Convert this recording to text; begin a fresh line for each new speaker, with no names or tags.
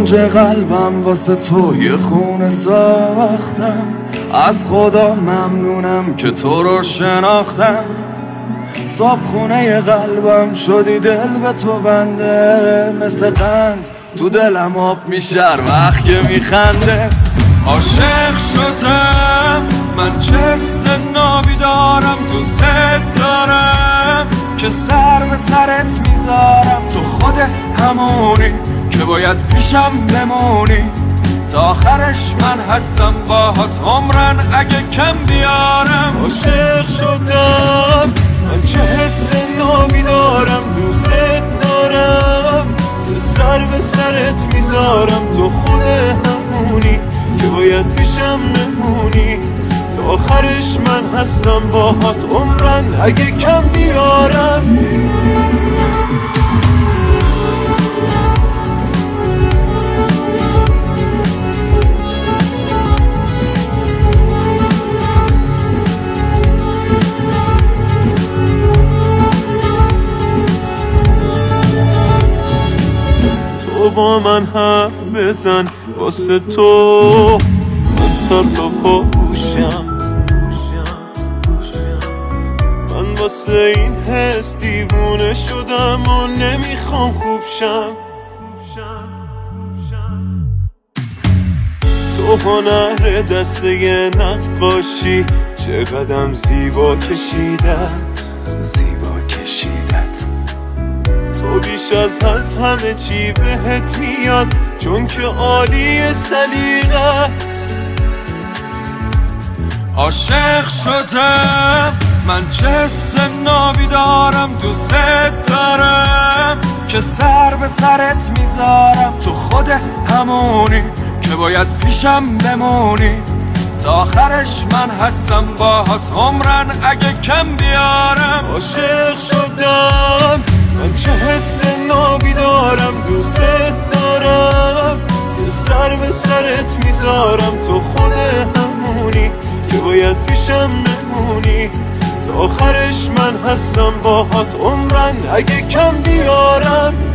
اوج قلبم واسه تو یه خونه ساختم. از خدا ممنونم که تو رو شناختم. صاحب خونه قلبم شدی دل به تو بنده. مثل قند تو دلم آب میشه هر وقت که میخنده. عاشق شدم من چه حس نابی دارم. دوست دارم که سر به سرت میذارم. تو خود همونی که باید پیشم بمونی. تا آخرش من هستم باهات عمرن اگه کم بیارم.
عاشق شدم من چه حس نابی دارم. دوست دارم سر به سرت میذارم. تو خود همونی که باید پیشم نمونی. تا آخرش من هستم باهات عمرن اگه کم بیارم. تو با من حرف بزن واسه تو من سر تا پا گوشم. من واسه این حس دیوونه شدم و نمیخوام خوب شم. تو هنر دسته نقاشی چقدرم زیبا کشیدت. تو بیش از حرف همه چی بهت میاد چون که عالی سلیقت.
عاشق شدم من چه حس نابی دارم. دوست دارم که سر به سرت میذارم. تو خود همونی که باید پیشم بمونی. تا آخرش من هستم باهات عمرن اگه کم بیارم.
عاشق شدم من چه حس نابی دارم. دوست دارم سر به سرت میذارم. تو خود همونی که باید پیشم نمونی. تا آخرش من هستم باهات عمرن اگه کم بیارم.